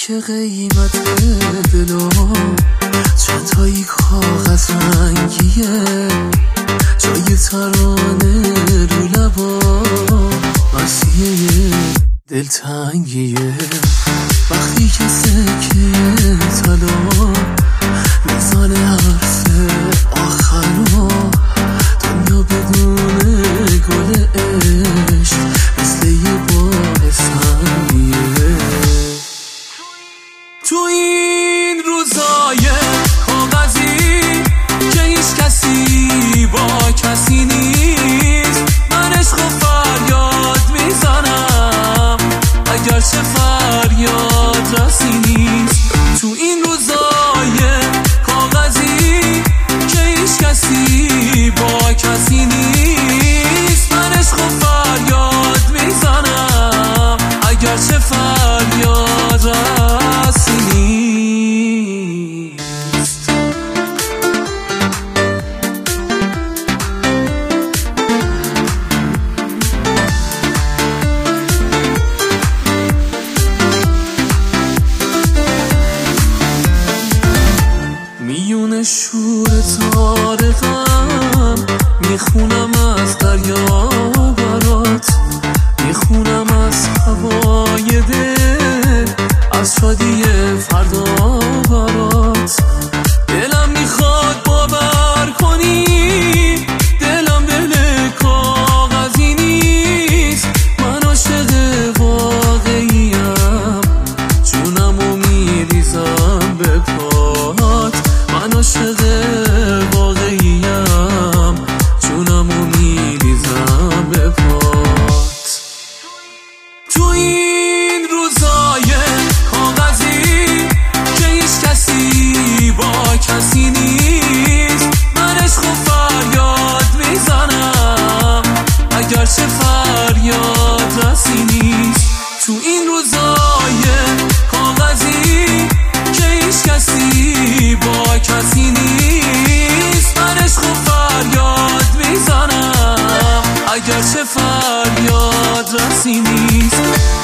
که قیمت دلو چند تایی کاغذ رنگیه، جای ترانه رو لبا مسیحه دلتنگیه. وقتی که سکه طلا میزان حرف آخرا، دنیا بدون گل عشق مثل یه باه سنگیه. تو این روزای کاغذی که هیچ کسی با کسی نیست، من عشق و فریاد میزنم اگرچه فریاد رسی نیست. تو این روزای کاغذی که هیچ کسی با کسی نیست، من عشق و فریاد میزنم اگرچه فریاد رسی نیست. میون شور تارقم میخونم از دریا برات، میخونم از هوای دل، از شادی فردا برات. دلم میخواد باور کنی، دلم دل کاغذی نیست، من عاشق واقعیم، جونمو میریزم به پات. من عاشق واقعیم، جونمو میریزم به پات. تو این روزای کاغذی که هیچ کسی با کسی نیست، من عشق و فریاد میزنم اگرچه فریاد رسی نیست. تو این روزای کاغذی که هیچ کسی با کسی نیست، من عشق و فریاد میزنم اگرچه فریاد رسی نیست.